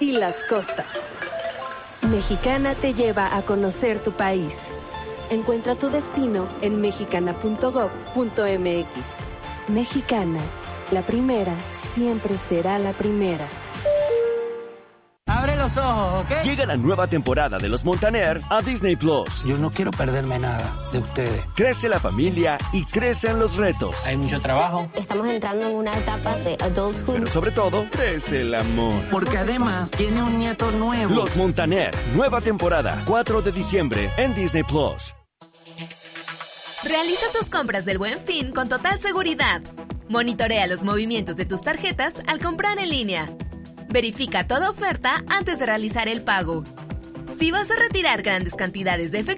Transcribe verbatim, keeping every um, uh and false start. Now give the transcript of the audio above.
y las costas. Mexicana te lleva a conocer tu país. Encuentra tu destino en mexicana punto gob punto eme equis. Mexicana, la primera siempre será la primera. Abre los ojos, ¿ok? Llega la nueva temporada de Los Montaner a Disney Plus. Yo no quiero perderme nada de ustedes. Crece la familia y crecen los retos. Hay mucho trabajo. Estamos entrando en una etapa de adulthood. Pero sobre todo, crece el amor. Porque además tiene un nieto nuevo. Los Montaner, nueva temporada, cuatro de diciembre en Disney Plus. Realiza tus compras del Buen Fin con total seguridad. Monitorea los movimientos de tus tarjetas al comprar en línea. Verifica toda oferta antes de realizar el pago. Si vas a retirar grandes cantidades de efectivo,